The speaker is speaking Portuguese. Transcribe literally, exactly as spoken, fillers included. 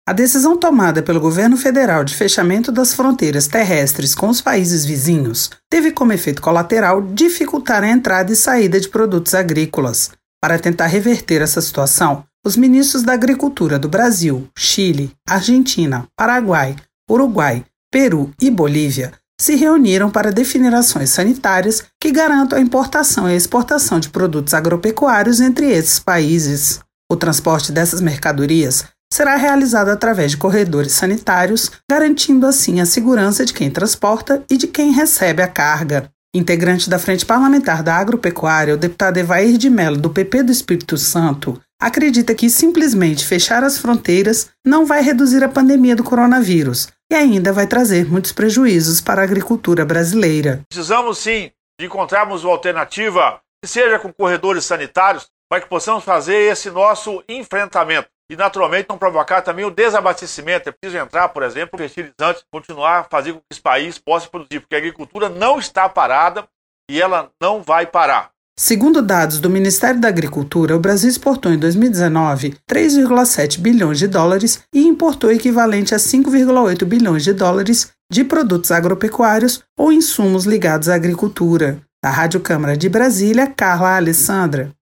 A decisão tomada pelo governo federal de fechamento das fronteiras terrestres com os países vizinhos teve como efeito colateral dificultar a entrada e saída de produtos agrícolas. Para tentar reverter essa situação, os ministros da Agricultura do Brasil, Chile, Argentina, Paraguai, Uruguai, Peru e Bolívia se reuniram para definir ações sanitárias que garantam a importação e a exportação de produtos agropecuários entre esses países. O transporte dessas mercadorias será realizado através de corredores sanitários, garantindo assim a segurança de quem transporta e de quem recebe a carga. Integrante da Frente Parlamentar da Agropecuária, o deputado Evair de Mello, do P P do Espírito Santo, acredita que simplesmente fechar as fronteiras não vai reduzir a pandemia do coronavírus e ainda vai trazer muitos prejuízos para a agricultura brasileira. Precisamos sim de encontrarmos uma alternativa, que seja com corredores sanitários, para que possamos fazer esse nosso enfrentamento. E, naturalmente, não provocar também o desabastecimento. É preciso entrar, por exemplo, fertilizantes, continuar a fazer com que esse país possa produzir, porque a agricultura não está parada e ela não vai parar. Segundo dados do Ministério da Agricultura, o Brasil exportou em dois mil e dezenove três vírgula sete bilhões de dólares e importou equivalente a cinco vírgula oito bilhões de dólares de produtos agropecuários ou insumos ligados à agricultura. Da Rádio Câmara de Brasília, Carla Alessandra.